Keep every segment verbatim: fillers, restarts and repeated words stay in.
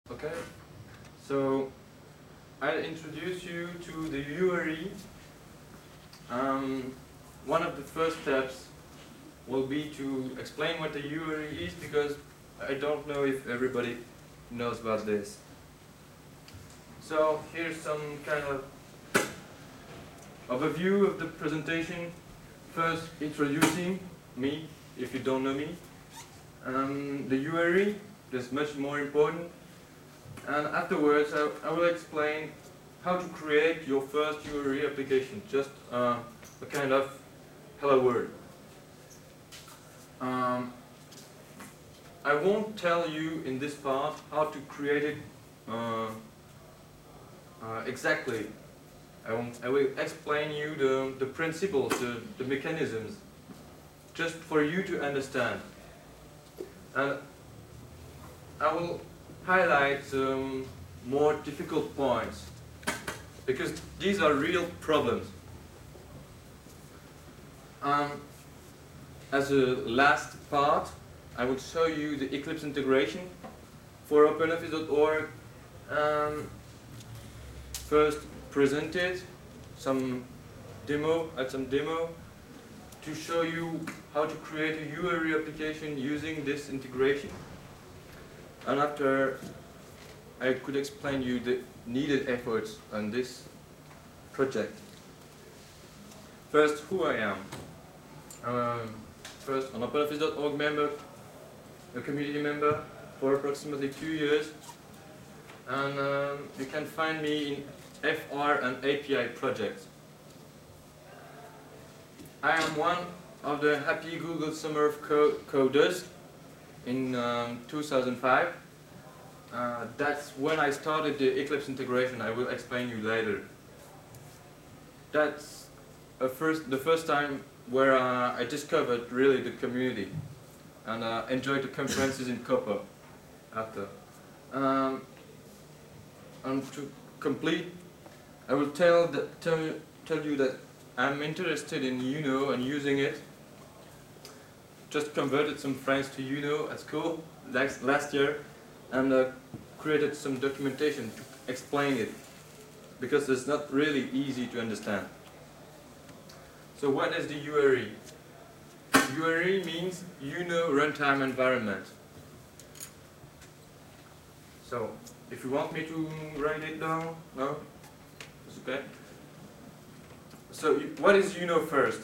Okay, so I'll introduce you to the U R E. Um, one of the first steps will be to explain what the U R E is, because I don't know if everybody knows about this. So here's some kind of overview of the presentation. First, introducing me, if you don't know me. Um, the U R E is much more important. And afterwards, I, I will explain how to create your first U R E application, just uh, a kind of hello world. Um, I won't tell you in this part how to create it uh, uh, exactly. I, won't, I will explain you the, the principles, the, the mechanisms, just for you to understand. And I will highlight some more difficult points, because these are real problems. Um, as a last part, I will show you the Eclipse integration for OpenOffice dot org. Um, first, presented some demo, add some demo to show you how to create a U R E application using this integration. And after, I could explain you the needed efforts on this project. First, who I am. Um, first, an OpenOffice dot org member, a community member for approximately two years. And um, you can find me in F R and A P I projects. I am one of the Happy Google Summer of Co Coders in um, two thousand five. Uh, that's when I started the Eclipse integration. I will explain you later. That's a first, the first time where uh, I discovered really the community and uh, enjoyed the conferences in Copa after. Um, and to complete, I will tell, that, tell, tell you that I'm interested in Uno and using it. Just converted some friends to Uno at school last, last year, and uh, created some documentation to explain it, because it's not really easy to understand. So what is the U R E? U R E means Uno Runtime Environment. So, if you want me to write it down, no? It's okay. So, what is Uno first?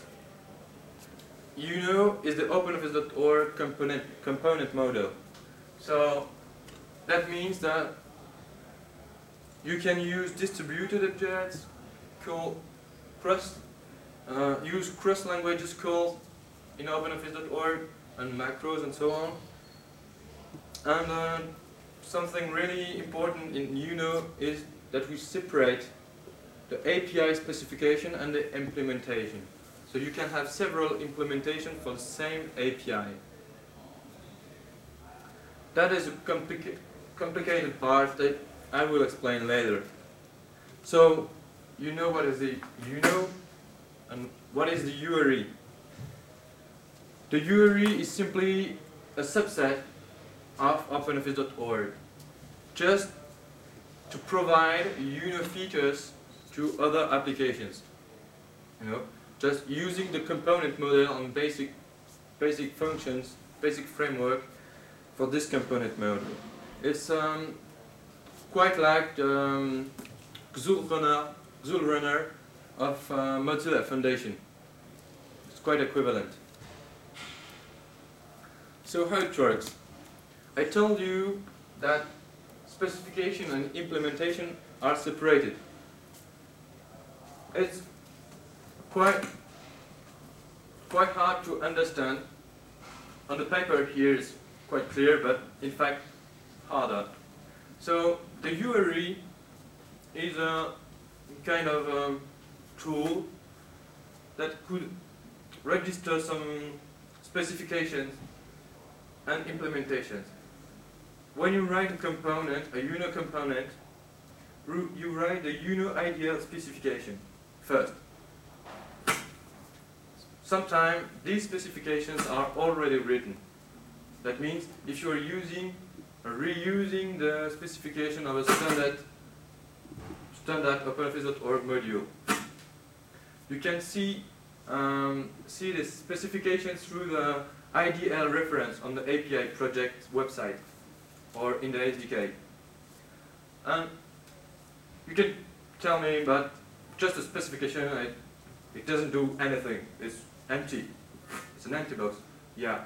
Uno is the OpenOffice dot org component, component model. So, that means that you can use distributed objects called Crust, uh, use Crust languages called in OpenOffice dot org, and macros and so on. And uh, something really important in Uno is that we separate the A P I specification and the implementation. So you can have several implementations for the same A P I. That is a complica complicated part that I will explain later. So, you know what is the Uno and what is the U R E? The U R E is simply a subset of OpenOffice dot org, just to provide Uno features to other applications. You know, just using the component model on basic, basic functions, basic framework for this component model. It's um, quite like the um, XUL runner of uh, Mozilla Foundation. It's quite equivalent. So how it works? I told you that specification and implementation are separated. It's quite, quite hard to understand. On the paper here is quite clear, but in fact harder. So the U R E is a kind of um, tool that could register some specifications and implementations. When you write a component, a Uno component, you write the Uno ideal specification first. Sometimes these specifications are already written. That means if you are using reusing the specification of a standard standard OpenOffice dot org module. You can see um, see the specification through the I D L reference on the A P I project website or in the S D K. And you can tell me, but just a specification, it, it doesn't do anything. It's empty. It's an empty box. Yeah.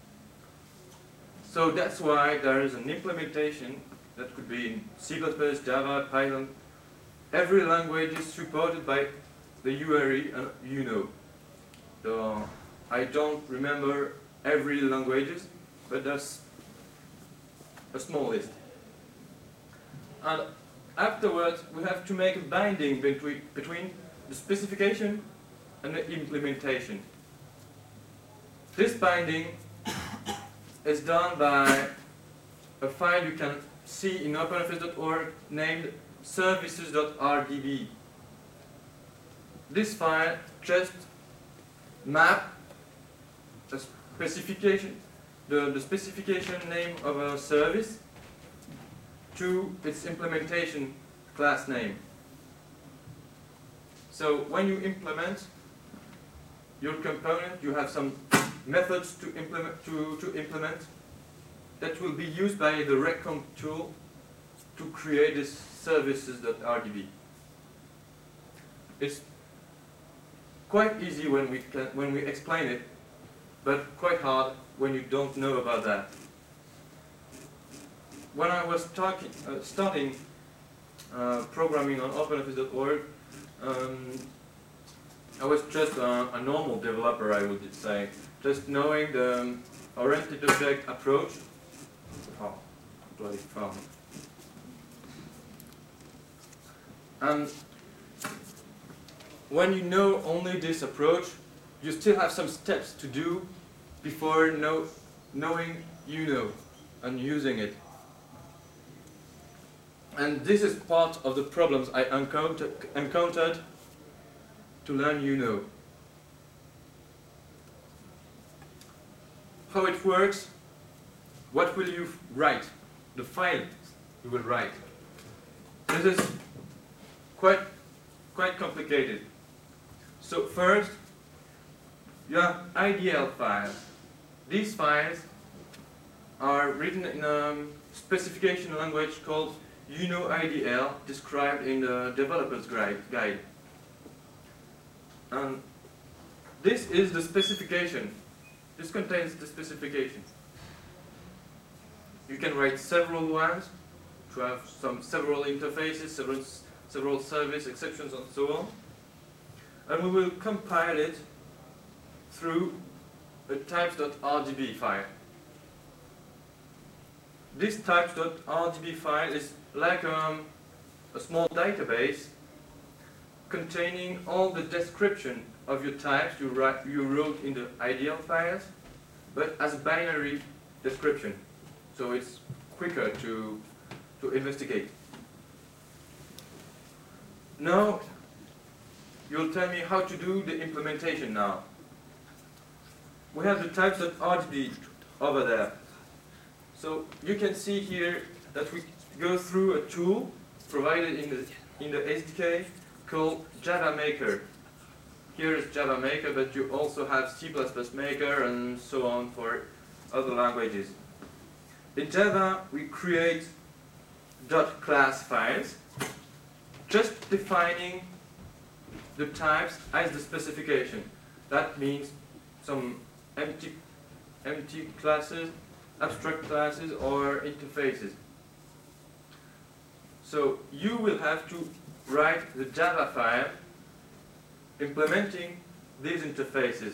So that's why there is an implementation that could be in C plus plus, Java, Python. Every language is supported by the U R I and you know. So I don't remember every languages, but that's a small list. And afterwards, we have to make a binding between, between the specification and the implementation. This binding is done by a file you can see in OpenOffice dot org named services dot R D B. This file just map a specification, the, the specification name of a service to its implementation class name. So when you implement your component, you have some methods to implement to, to implement that will be used by the RecComp tool to create this services dot R D B. It's quite easy when we can, when we explain it, but quite hard when you don't know about that. When I was talking, uh, starting uh, programming on OpenOffice dot org, um, I was just a, a normal developer, I would say, just knowing the um, oriented object approach. Oh, bloody phone. And when you know only this approach, you still have some steps to do before know, knowing you know and using it. And this is part of the problems I encounter, encountered to learn you know. How it works, what will you write, the file you will write. This is quite, quite complicated. So first, you have I D L files. These files are written in a specification language called you know I D L, described in the developer's guide. And this is the specification. This contains the specification. You can write several ones to have some several interfaces, several, several service exceptions, and so on. And we will compile it through a types dot R D B file. This types dot R D B file is like um, a small database containing all the description of your types you, write, you wrote in the I D L files, but as a binary description. So it's quicker to, to investigate. Now, you'll tell me how to do the implementation now. We have the types dot R D B over there. So you can see here that we go through a tool provided in the, in the S D K called Java Maker. Here is Java Maker, but you also have C plus plus Maker and so on for other languages. In Java, we create .class files, just defining the types as the specification. That means some empty, empty classes, abstract classes, or interfaces. So you will have to write the Java file implementing these interfaces.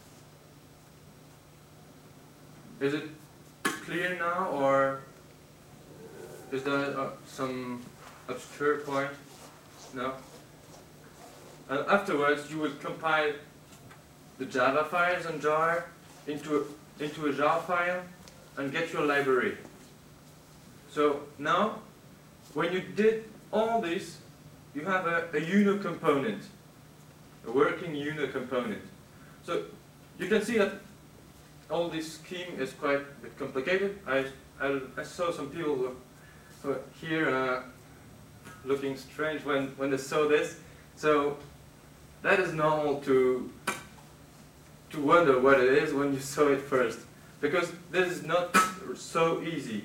Is it clear now, or is there uh, some obscure point? No? And afterwards you will compile the Java files in jar into, into a jar file and get your library. So now, when you did all this, you have a, a U N O component, a working U N O component. So you can see that all this scheme is quite a bit complicated. I, I, I saw some people who, who are here uh, looking strange when, when they saw this. So that is normal to, to wonder what it is when you saw it first, because this is not so easy.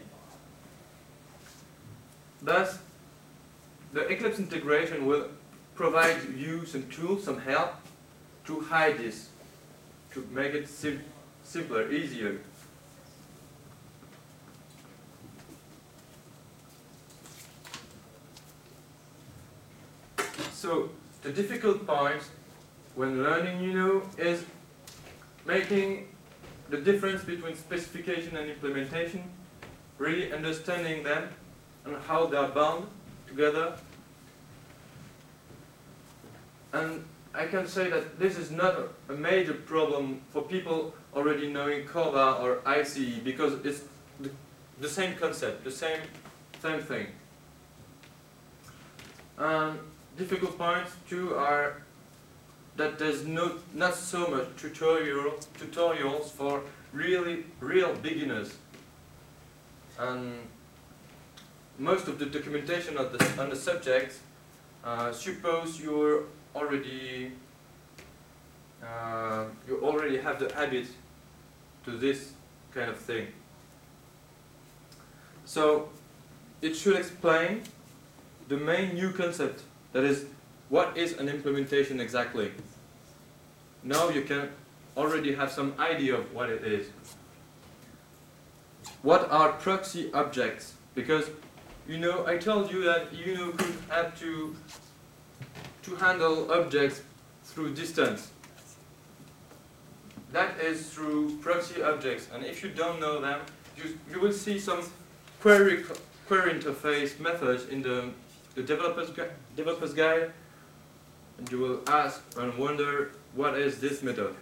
Thus, the Eclipse integration will provide you some tools, some help to hide this, to make it sim simpler, easier. So, the difficult part when learning, you know, is making the difference between specification and implementation, really understanding them and how they are bound together. And I can say that this is not a major problem for people already knowing CORBA or I C E, because it's the, the same concept, the same, same thing. Um, difficult points too are that there's no, not so much tutorial, tutorials for really real beginners. And most of the documentation of the, on the subject uh, suppose you're already uh, you already have the habit to this kind of thing. So it should explain the main new concept, that is, what is an implementation exactly. Now you can already have some idea of what it is. What are proxy objects? Because you know, I told you that you know could have to to handle objects through distance. That is through proxy objects, and if you don't know them, you, you will see some query query interface methods in the, the developers, gu developers guide, and you will ask and wonder, what is this method?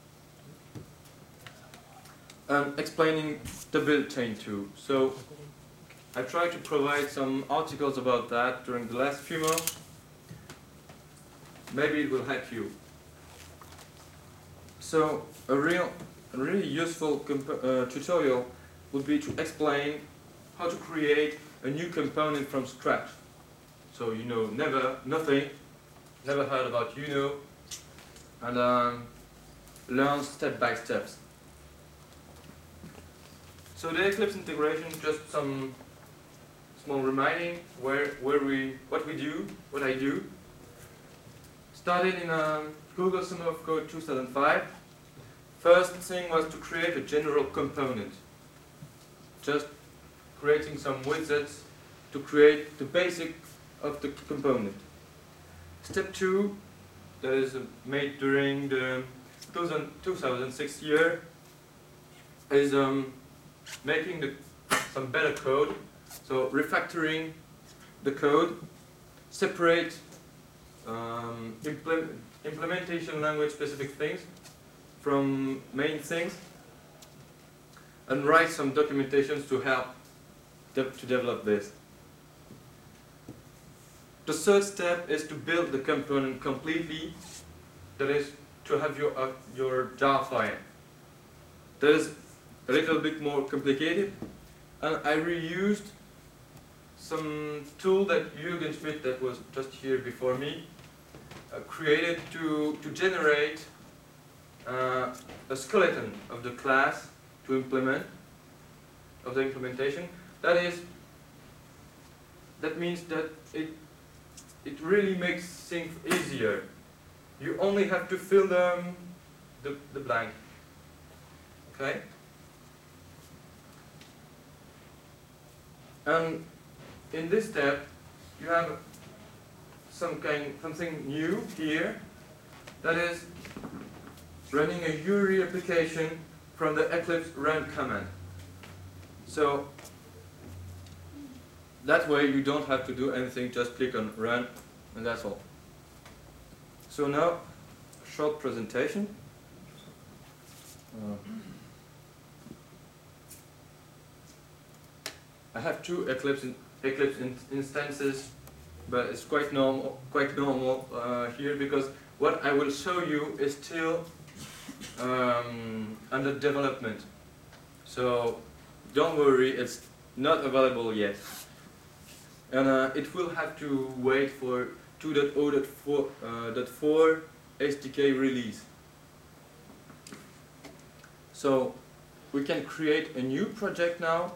And explaining the build chain too. So I tried to provide some articles about that during the last few months. Maybe it will help you. So a real, a really useful uh, tutorial would be to explain how to create a new component from scratch. So you know, never, nothing, never heard about you know, and um, learn step by steps. So the Eclipse integration, just some small reminding where where we what we do, what I do. Started in um, Google Summer of Code two thousand five. First thing was to create a general component. Just creating some widgets to create the basic of the component. Step two, that is made during the two thousand six year, is um, making the, some better code. So refactoring the code, separate um, implement, implementation language specific things from main things, and write some documentations to help de to develop this. The third step is to build the component completely, that is to have your, uh, your jar file. That is a little bit more complicated, and I reused some tool that Jürgen Schmidt, that was just here before me, uh, created to, to generate uh, a skeleton of the class to implement, of the implementation. That is, that means that it, it really makes things easier. You only have to fill them, the, the blank. Okay? And in this step, you have some kind, something new here, that is running a U R I application from the Eclipse run command. So that way you don't have to do anything, just click on run, and that's all. So now, a short presentation. Uh, I have two Eclipse in, Eclipse in, instances, but it's quite normal, quite normal uh, here, because what I will show you is still um, under development. So don't worry, it's not available yet. And uh, it will have to wait for two point zero point four S D K release. So we can create a new project now,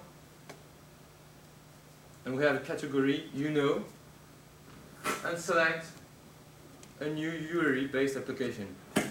and we have a category, you know, and select a new U R I-based application.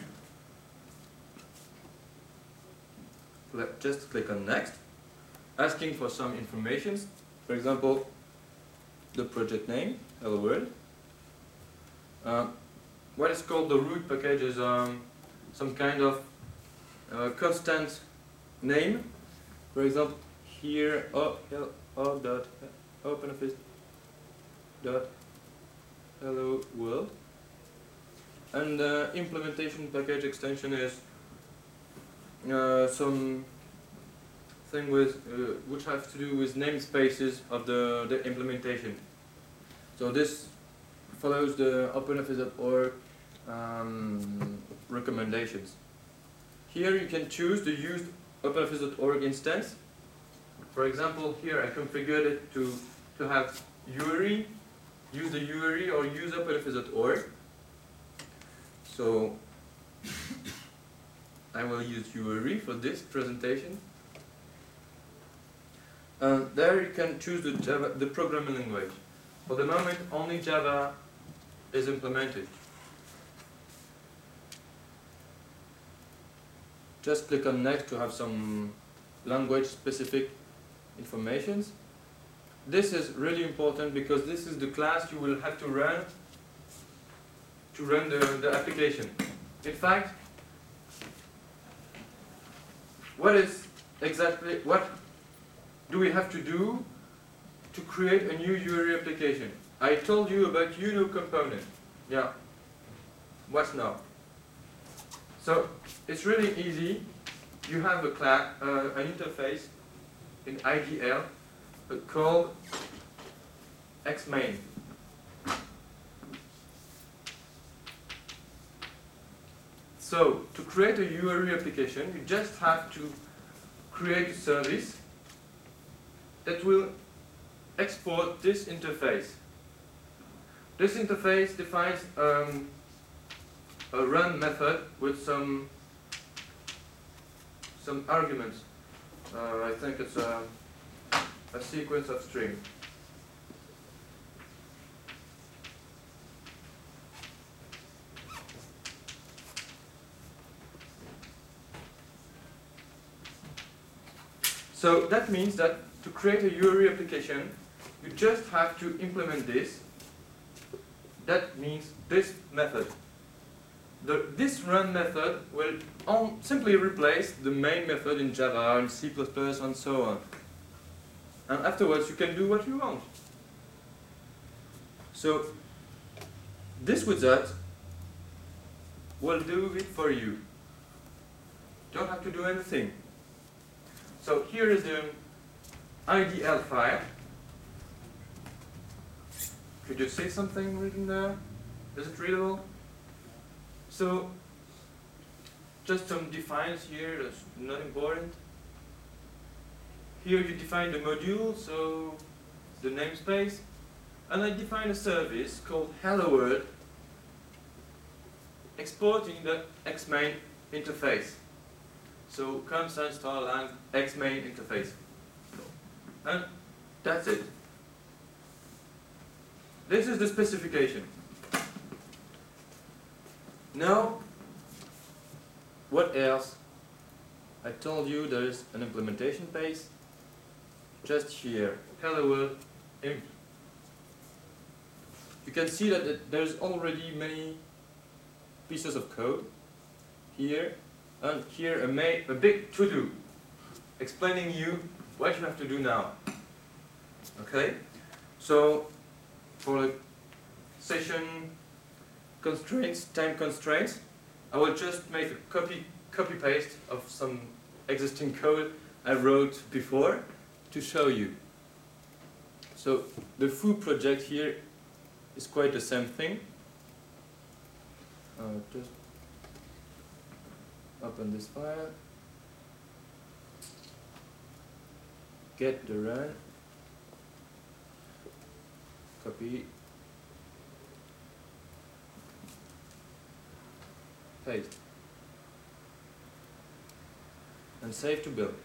Just click on Next, asking for some information, for example, the project name, Hello World. Uh, what is called the root package is um, some kind of uh, constant name. For example, here o, o dot OpenOffice dot Hello World, and the implementation package extension is uh, some thing with uh, which have to do with namespaces of the the implementation. So this follows the OpenOffice dot org um, recommendations. Here you can choose the used OpenOffice dot org instance. For example, here I configured it to to have U R I, use the U R I or use OpenOffice dot org. So I will use U R I for this presentation. Uh, there you can choose the Java, the programming language. For the moment, only Java is implemented. Just click on Next to have some language-specific informations. This is really important because this is the class you will have to run to run the, the application. In fact, what is exactly what do we have to do to create a new U R I application? I told you about U N O component. Yeah. What's now? So it's really easy. You have a class, uh, an interface in I D L uh, called xmain. So to create a U R I application, you just have to create a service that will export this interface. This interface defines um, a run method with some some arguments. Uh, I think it's a, a sequence of string. So that means that to create a U R I application, you just have to implement this. That means this method. The, this run method will on, simply replace the main method in Java, in C plus plus, and so on. And afterwards, you can do what you want. So this wizard will do it for you. Don't have to do anything. So here is the I D L file. Could you see something written there? Is it readable? So just some defines here, that's not important. Here you define the module, so the namespace. And I define a service called Hello World, exporting the xmain interface. So constant star lang xmain interface. And that's it. This is the specification. Now, what else? I told you there is an implementation page. Just here, Hello World imp. You can see that it, there's already many pieces of code here, and here a, ma a big to-do explaining you what you have to do now. Okay? So, for the session constraints, time constraints, I will just make a copy, copy paste of some existing code I wrote before to show you. So the foo project here is quite the same thing. Uh, just open this file, get the run, copy, paste, and save to build.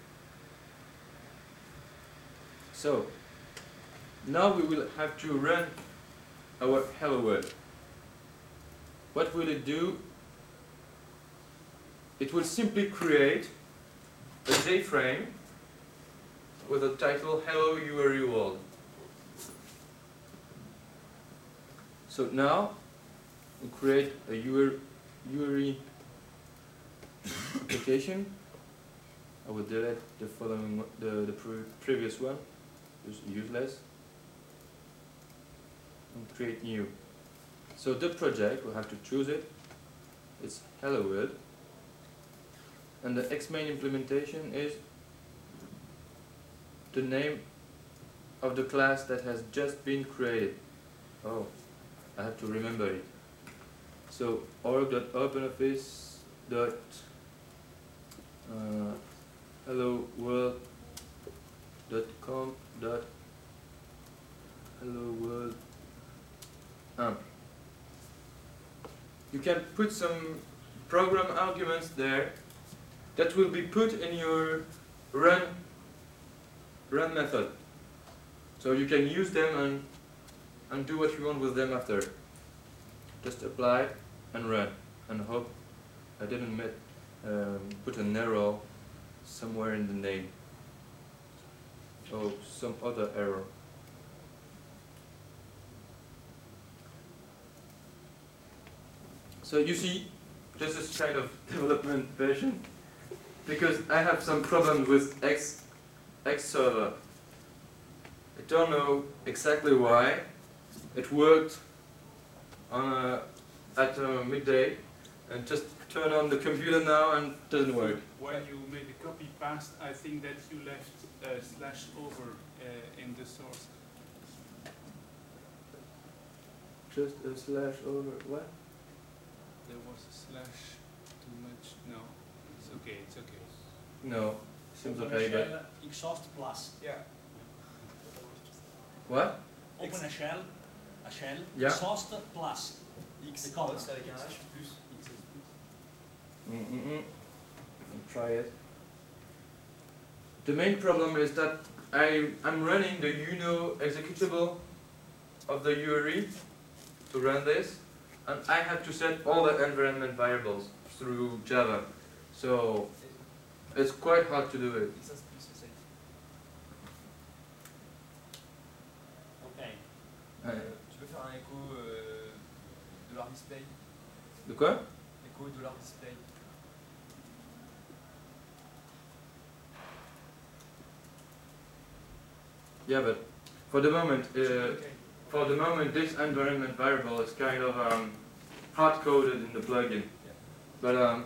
So now we will have to run our hello world. What will it do? It will simply create a JFrame with a title Hello U R E World. So now we create a U R E application. I will delete the following one, the, the pre previous one, just useless, and create new. So the project, we'll have to choose it. It's Hello World. And the X main implementation is the name of the class that has just been created. Oh, I have to remember it. So org.openoffice dot uh, hello world dot com dot hello world. Um, you can put some program arguments there that will be put in your run run method. So you can use them and and do what you want with them after. Just apply and run and hope I didn't met, um, put an error somewhere in the name. Oh, some other error. So you see, this is kind of development version because I have some problems with X X server. I don't know exactly why. It worked on a, at uh, midday and just turn on the computer now and it doesn't work. When you made the copy paste, I think that you left a slash over uh, in the source. Just a slash over what? There was a slash too much. No, it's okay. It's okay. No, seems Open okay, a but shell, exhaust plus. Yeah. what? Open a shell, a shell, Yeah. exhaust plus. X, The comma. c'est avec un H plus. Mm -mm -mm. I'll try it. The main problem is that I I'm running the Uno executable of the U R E to run this, and I have to set all the environment variables through Java. So it's quite hard to do it. X plus, c'est ça. Ok. Uh, Tu peux faire un écho euh, dollar display. de quoi? Écho dollar display. Yeah, but for the moment, uh, Okay. for the moment, this environment variable is kind of um, hard-coded in the plugin. Yeah. But um,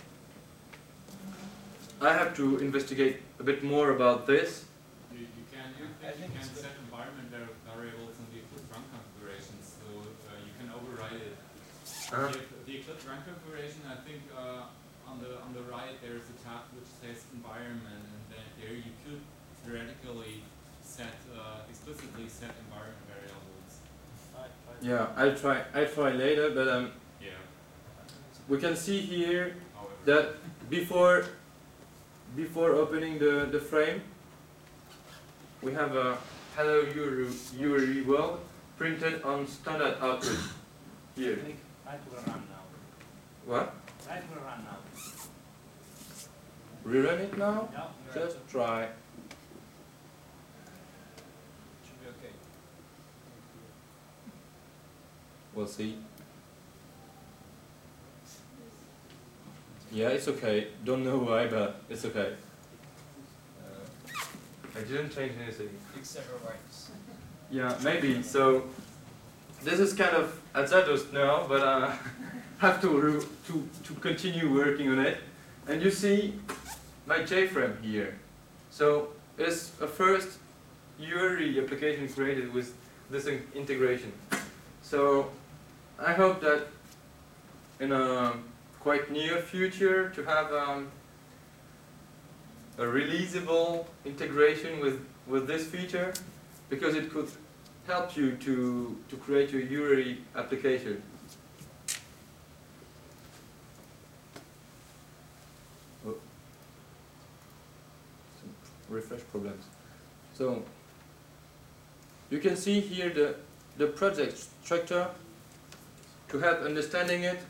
I have to investigate a bit more about this. You, you can, you, I you think can it's set environment var- variables in the Eclipse run configuration, so uh, you can override it. Uh-huh. The, the Eclipse run configuration, I think uh, on the on the right there is a tab which says environment, and then there you could theoretically set uh, explicitly set environment variables. Yeah, I'll try. I'll try later, but um, Yeah. we can see here However. that before before opening the the frame, we have a hello U R E world printed on standard output here. Try to run now. What? Try to run now. Rerun it now? Yeah. Just try. Should be okay. We'll see. Yeah, it's okay. Don't know why, but it's okay. Uh, I didn't change anything. X several rights. Yeah, maybe. So this is kind of at Zadost now, but uh, have to re to to continue working on it. And you see my JFrame here. So it's a first U R E application created with this in integration. So I hope that in a quite near future to have um, a releasable integration with, with this feature, because it could help you to, to create your U R I application. Oh. Some refresh problems. So you can see here the, the project structure. To help understanding it,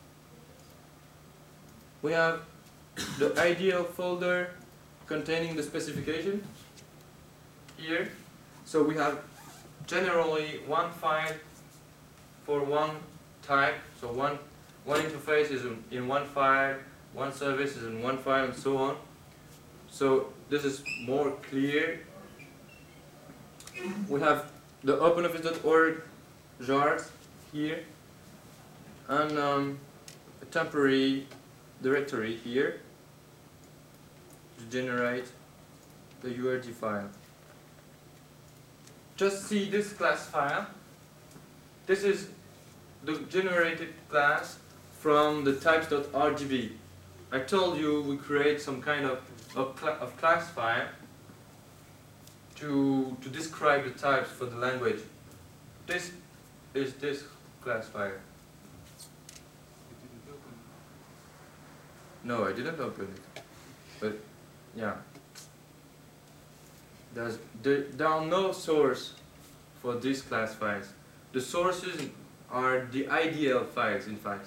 we have the ideal folder containing the specification here. So we have generally one file for one type. So one one interface is in, in one file, one service is in one file, and so on. So this is more clear. We have the OpenOffice dot org jars here, and um, a temporary directory here to generate the U R G file. Just see this class file. This is the generated class from the types.rgb. I told you we create some kind of, of, cl of class file to, to describe the types for the language. This is this class file. You didn't open No, I didn't open it. But yeah. There's, there, there are no source for these class files. The sources are the ideal files, in fact.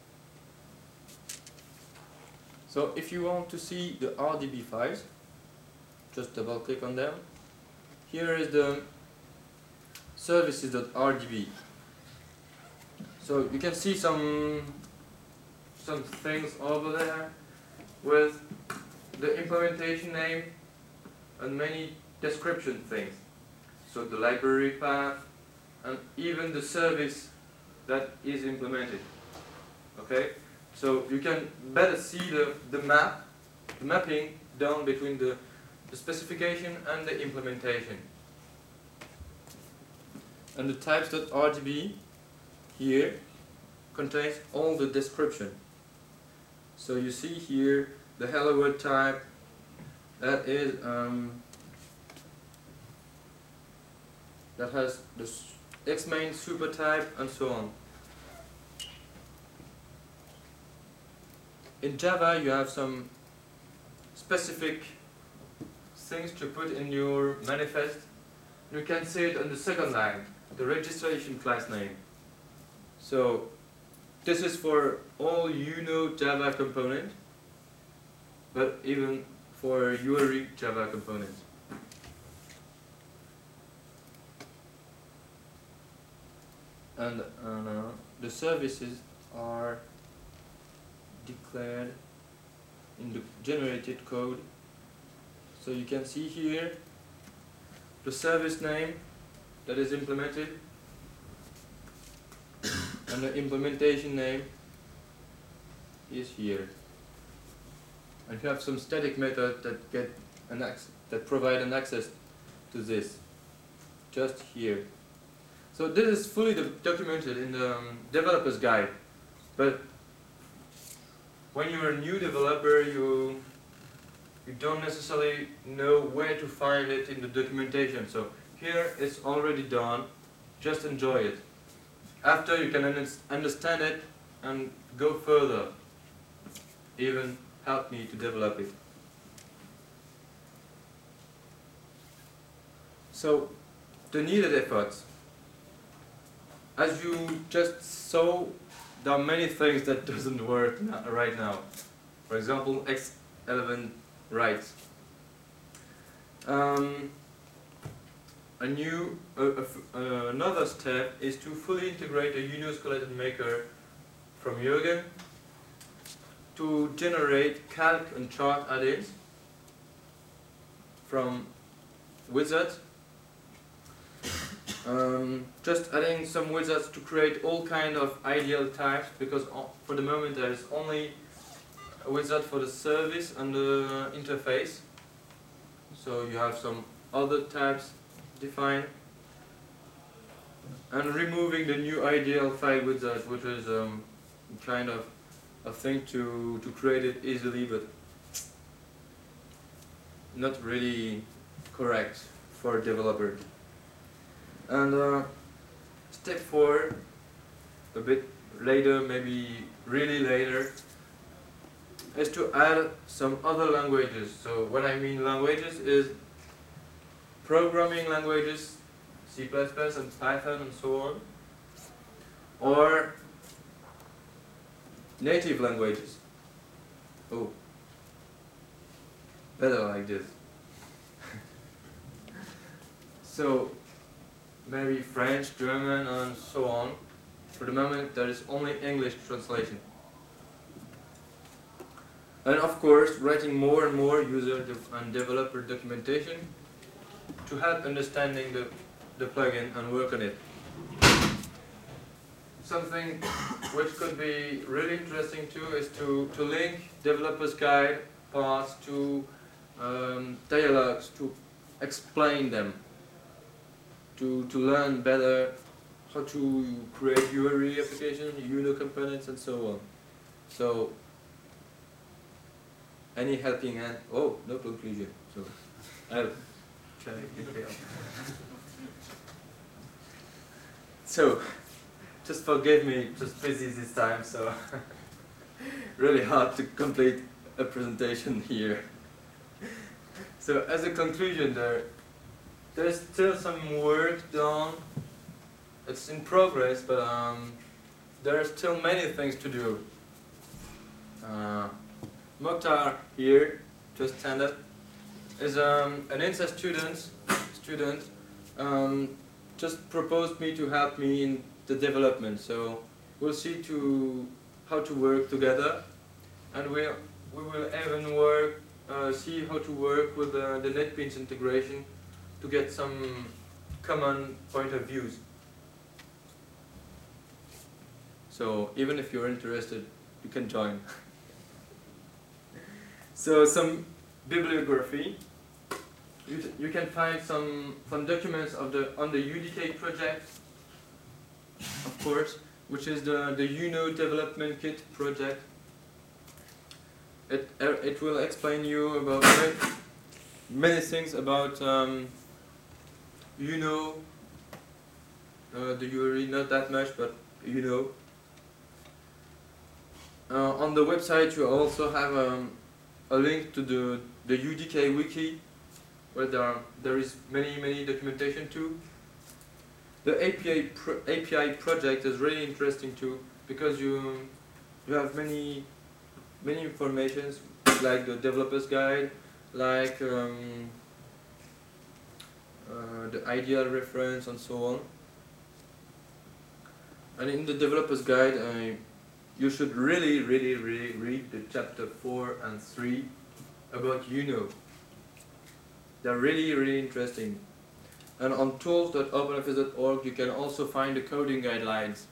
So if you want to see the R D B files, just double click on them. Here is the services.rdb. So you can see some some things over there with the implementation name and many description things. So the library path and even the service that is implemented. Okay? So you can better see the, the map, the mapping done between the, the specification and the implementation. And the types.rgb here contains all the description. So you see here the hello world type, that is um, that has the Xmain super type and so on. In Java you have some specific things to put in your manifest. You can see it on the second line, the registration class name. So this is for all you know Java component, but even for U R I Java components. And uh, the services are declared in the generated code. So you can see here the service name that is implemented and the implementation name is here. And you have some static methods that get an access, that provide an access to this, just here. So this is fully documented in the um, developer's guide, but when you're a new developer, you you don't necessarily know where to find it in the documentation. So here it's already done. Just enjoy it. After you can un understand it and go further. Even help me to develop it. So the needed efforts. As you just saw, there are many things that doesn't work right now. For example, X eleven writes. Um, a new, uh, uh, another step is to fully integrate a Union skeleton maker from Jürgen to generate calc and chart add-ins from wizard. Um, just adding some wizards to create all kind of ideal types, because for the moment there is only a wizard for the service and the interface. So you have some other types defined. And removing the new ideal file wizard, which is um, kind of a thing to to create it easily, but not really correct for a developer. And uh, step four, a bit later, maybe really later, is to add some other languages. So what I mean languages is programming languages, C plus plus and Python and so on, or native languages. Oh, better like this. So maybe French, German and so on. For the moment there is only English translation. And of course writing more and more user and developer documentation to help understanding the, the plugin and work on it. Something which could be really interesting too is to, to link developers guide parts to um, dialogues, to explain them, to, to learn better how to create U R E applications, U N O components and so on. So any helping hand? Oh, no conclusion. So I'll try to get So just forgive me, just busy this time, so really hard to complete a presentation here. So as a conclusion, there there's still some work done. It's in progress, but um, there are still many things to do. Uh, Mokhtar here, just stand up, is um, an INSA student. Student um, just proposed me to help me in the development. So we'll see to how to work together, and we we'll, we will even work uh, see how to work with uh, the NetBeans integration to get some common point of views. So even if you're interested, you can join. So some bibliography. You, you can find some some documents of the on the U D K project, of course, which is the the U N O development kit project. It it will explain you about many, many things about um, U N O, uh, the U R E, not that much, but you know. Uh, on the website you also have um, a link to the the U D K wiki, where there are, there is many many documentation too. The A P I pro A P I project is really interesting too, because you you have many many informations like the developer's guide, like um, uh, the ideal reference and so on. And in the developer's guide, uh, you should really really really read the chapter four and three about U N O. They're really really interesting. And on tools dot openoffice dot org you can also find the coding guidelines.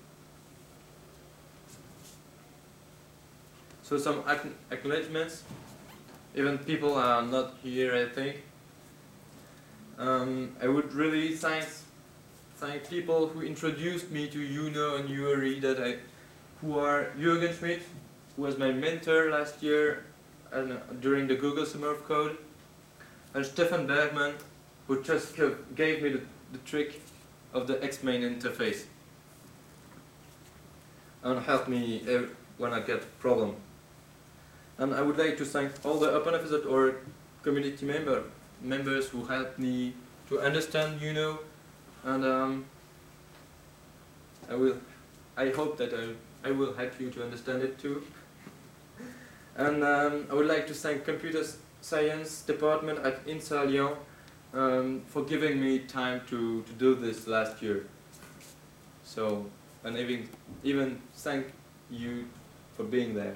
So some acknowledgements, even people are not here I think. Um, I would really thank, thank people who introduced me to U N O and U R E, that I, who are Jürgen Schmidt, who was my mentor last year and uh, during the Google Summer of Code, and Stefan Bergman, who just gave me the, the trick of the X-main interface and helped me when I get a problem. And I would like to thank all the openoffice dot org community member, members who helped me to understand U N O, and um, I will, I hope that I, I will help you to understand it too. And um, I would like to thank Computer Science Department at INSA Lyon um, for giving me time to, to do this last year. So, and even, even thank you for being there.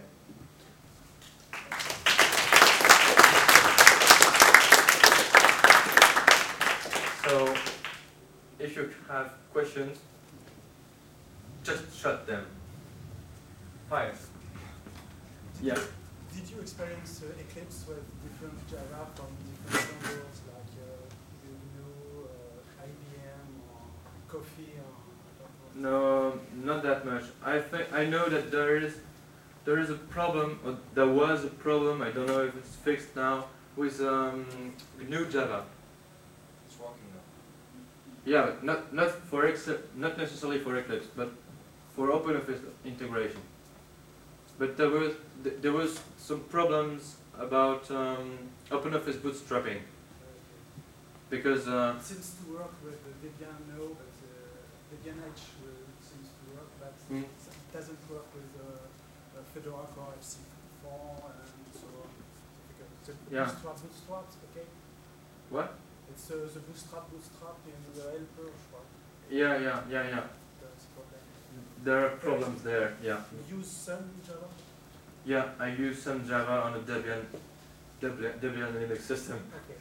So, if you have questions, just shut them. Five. Yeah. Did you experience uh, Eclipse with different Java from different vendors like uh, you know, uh, I B M or Coffee? Or, No, not that much. I think I know that there is there is a problem, or there was a problem, I don't know if it's fixed now, with um, G N U Java. It's working now. Yeah, not not for Eclipse, not necessarily for Eclipse, but for OpenOffice integration. But there was th there was some problems about um, OpenOffice bootstrapping because uh, It seems to work with the Debian now, but uh, Debian H uh, seems to work, but Mm. it doesn't work with uh, uh, Fedora Core F C four and so on. Because the Yeah. Bootstrap Bootstrap, okay? what? It's uh, the Bootstrap Bootstrap in the helper, je crois. Yeah, yeah, yeah, yeah. That's the problem. There are problems there. Yeah, You use some Java? yeah. I use some Java on a Debian Debian, Debian Linux system. Okay.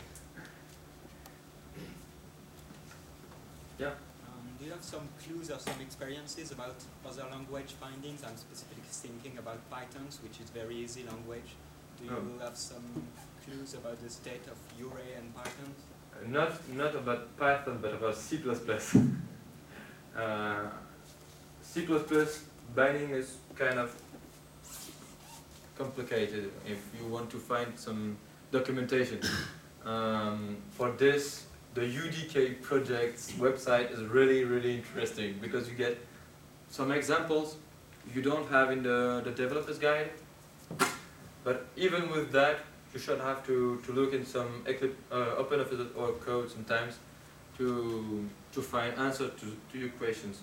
Um, do you have some clues or some experiences about other language findings? I'm specifically thinking about Python, which is very easy language. Do you Oh. have some clues about the state of U R A and Python? Uh, Not not about Python, but about C plus plus. uh, C plus plus binding is kind of complicated if you want to find some documentation. Um, for this, the U D K project's website is really, really interesting because you get some examples you don't have in the, the developer's guide. But even with that, you should have to, to look in some Eclipse, uh, OpenOffice dot org code sometimes to, to find answers to, to your questions.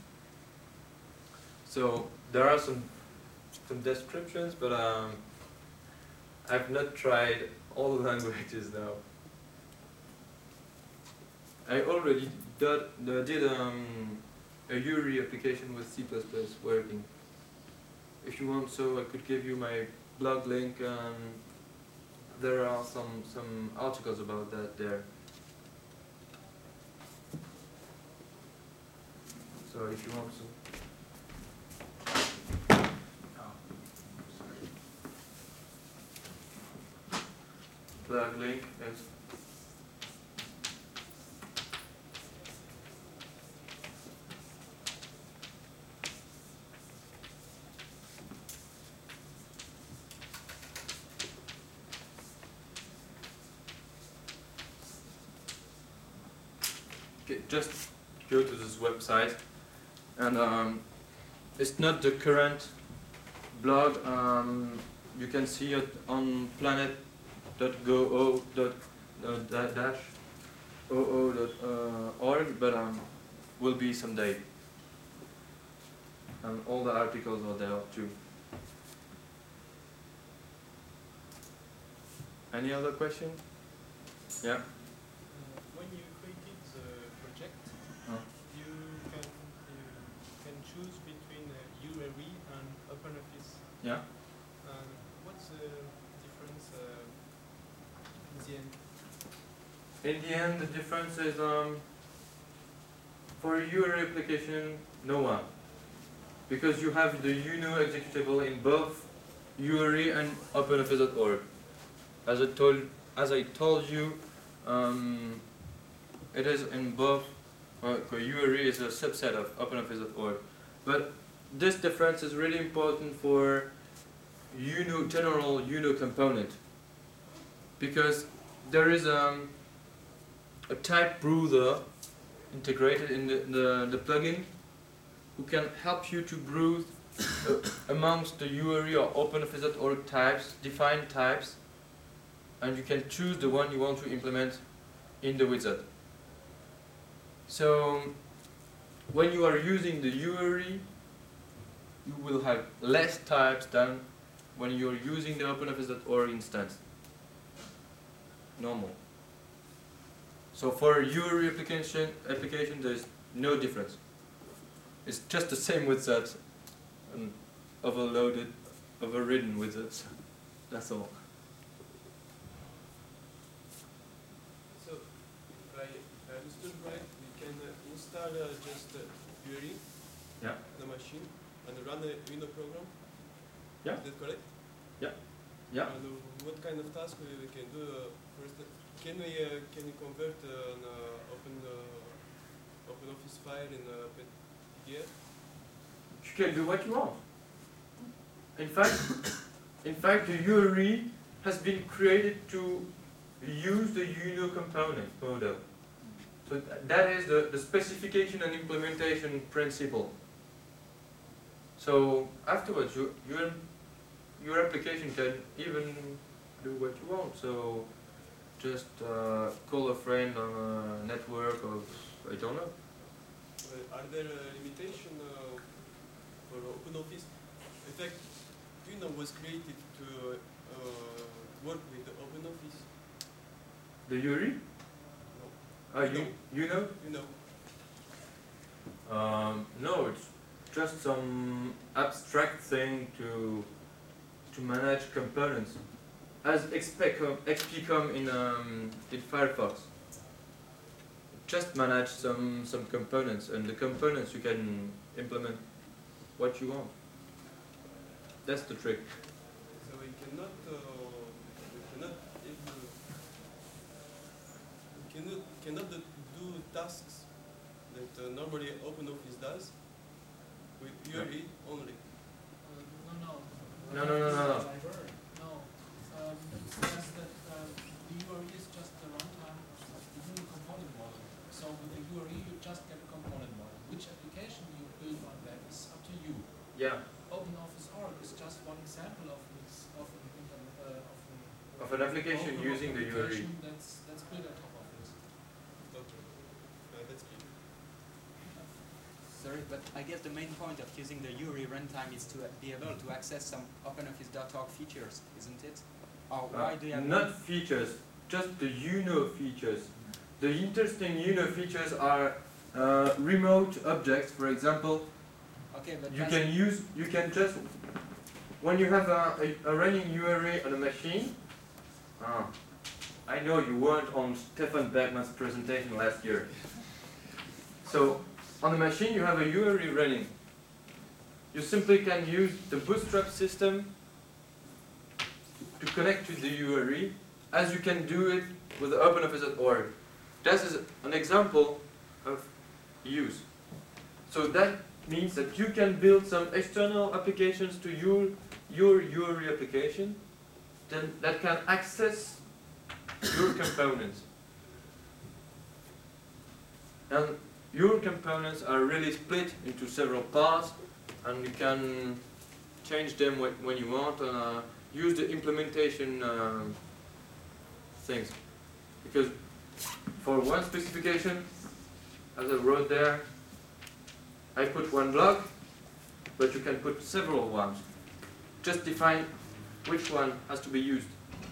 So there are some some descriptions, but um, I've not tried all the languages now. I already did, uh, did um, a U R I application with C plus plus working. If you want, so I could give you my blog link. Um, there are some some articles about that there. So if you want to. Blog link is okay, just go to this website and um, it's not the current blog, um, you can see it on planet dot go dot dash oo dot org, but um, will be someday. And all the articles are there too. Any other question? Yeah? Uh, when you created the project, Huh. you can you can choose between uh, U R I and OpenOffice. Yeah? And what's the difference uh, in the end? In the end, the difference is um, for a U R I application, no one. Because you have the U N O executable in both U R I and OpenOffice dot org. As I told, as I told you, um, it is in both. Uh, U R I is a subset of OpenOffice dot org, but this difference is really important for U N O general U N O component, because there is um, a type browser integrated in the, the, the plugin who can help you to browse uh, amongst the U R I or OpenOffice dot org types, define types, and you can choose the one you want to implement in the wizard. So when you are using the U R I, you will have less types than when you are using the OpenOffice dot org instance. Normal. So for a U R I application, application there is no difference. It's just the same wizard and overloaded, overridden wizards. That's all. So, if I if I understood right, we can uh, install uh, just uh, U R I Yeah. on the machine and run a Windows program. Yeah. Is that correct? Yeah. Yeah. And uh, what kind of task we, we can do uh, first? uh, Can we uh, can we convert uh, an uh, open uh, OpenOffice file in uh, P D F? You can do what you want. In fact, in fact, the U R I has been created to use the U N O component model. So th that is the, the specification and implementation principle. So afterwards, you, your, your application can even do what you want. So just uh, call a friend on a network of, I don't know. Uh, are there uh, limitations uh, for OpenOffice? In fact, U N O was created to uh, work with the OpenOffice. The U R I? No. Uh, you, you know? You know. Um, no, it's just some abstract thing to to manage components, as X P com, X P com in um, in Firefox. Just manage some some components, and the components you can implement what you want. That's the trick. So we cannot, uh, we cannot, if, uh, we cannot, cannot do do tasks that uh, normally OpenOffice does with U R I only. Uh, no, no. No, no, no, no, no. No. Um, it's just that uh, the U R I is just the runtime of the new component model. So with the U R I, you just get a component model. Which application you build on that is up to you. Yeah. OpenOffice Org is just one example of this, of an, uh, of an, Of an application of an using the U R I. application That's that's built on top of it. Okay, uh, that's clear. Sorry, but I guess the main point of using the U R I runtime is to be able to access some OpenOffice dot org features, isn't it? Or why Uh, do you have not features, just the U N O features. The interesting U N O features are uh, remote objects, for example. Okay, but You that's- can use, you can just, when you have a, a, a running U R I on a machine, ah, I know you weren't on Stefan Bergman's presentation last year. So, on the machine you have a U R I running. You simply can use the Bootstrap system to connect to the U R I, as you can do it with OpenOffice dot org. That is an example of use. So that means that you can build some external applications to your, your U R I application then that can access your components. And your components are really split into several parts, and you can change them when, when you want, and uh, use the implementation um, things. Because for one specification, as I wrote there, I put one block, but you can put several ones. Just define which one has to be used.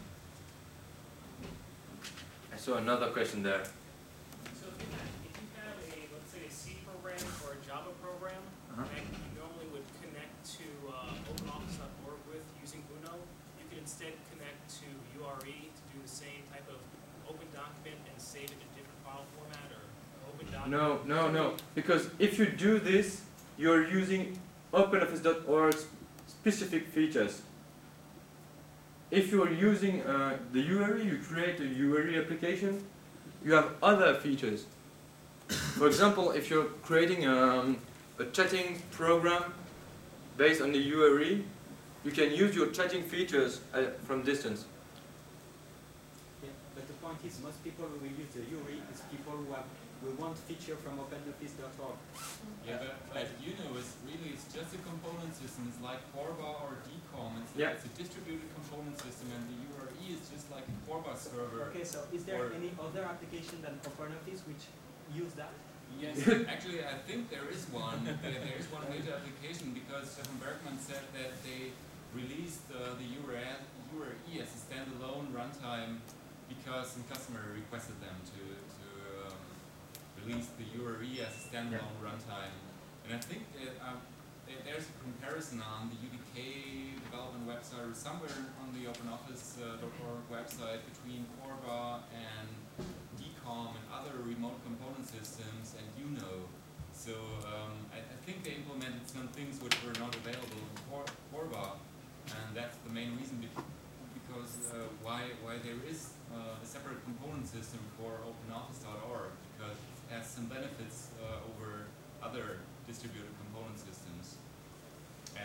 I saw another question there. So if you have, if you have a, let's say, a C program or a Java program Uh-huh. that you normally would connect to uh, OpenOffice dot org with using Uno, you can instead connect to U R I to do the same type of open document and save it in a different file format or open document. No, no, no. Because if you do this, you're using OpenOffice dot org's specific features. If you're using uh, the U R I, you create a U R I application, you have other features. For example, if you're creating um, a chatting program based on the U R I, you can use your chatting features uh, from distance. Yeah, but the point is, most people who will use the U R I is people who have who want feature from OpenOffice dot org. Yeah, but, but you know, it's really, it's just a component system. It's like Corba or D COM. It's, Yeah. it's a distributed component system, and the U R I is just like a Corba server. Okay, so is there Or- any other application than OpenOffice which use that? Yes, actually, I think there is one. There, there is one major application because Stefan Bergman said that they released uh, the U R I, U R I as a standalone runtime because some customer requested them to, to um, release the U R I as a standalone runtime. And I think that, um, that there's a comparison on the U D K development website or somewhere on the OpenOffice dot org website between Corba and D COM and other remote component systems and U N O. So um, I, I think they implemented some things which were not available in Cor Corba, and that's the main reason be because uh, why why there is uh, a separate component system for OpenOffice dot org, because it has some benefits uh, over other distributed component systems. And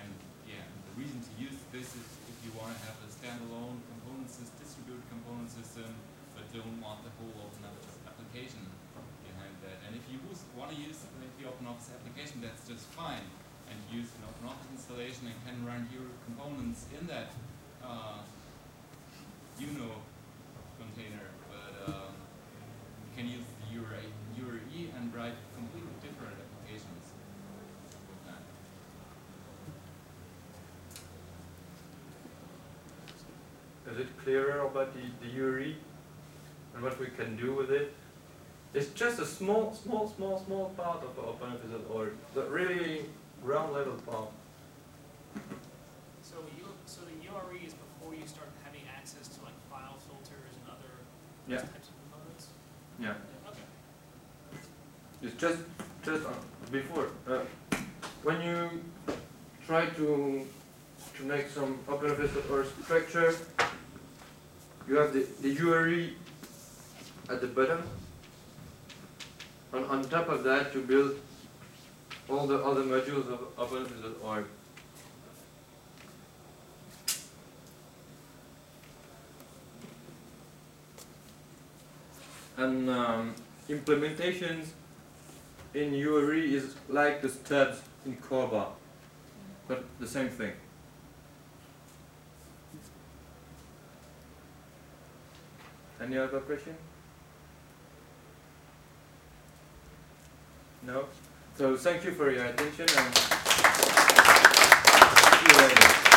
yeah, the reason to use this is if you want to have a standalone component system, distributed component system, but don't want the whole OpenOffice application behind that. And if you use, want to use the OpenOffice application, that's just fine. And use an OpenOffice installation and can run your components in that uh, U N O container. But um, you can use the U R E and write completely different applications with that. Is it clearer about the, the U R E and what we can do with it? It's just a small, small, small, small part of OpenOffice dot org, the really ground level part. So you, so the U R E is before you start having access to like file filters and other Yeah. types of components? Yeah. Okay. It's just, just uh, before. Uh, when you try to to make some OpenOffice dot org structure, you have the, the U R E at the bottom. On, on top of that, you build all the other modules of OpenOffice dot org. And um, implementations in U R E is like the stubs in CORBA, but the same thing. Any other question? No? So thank you for your attention and see you later.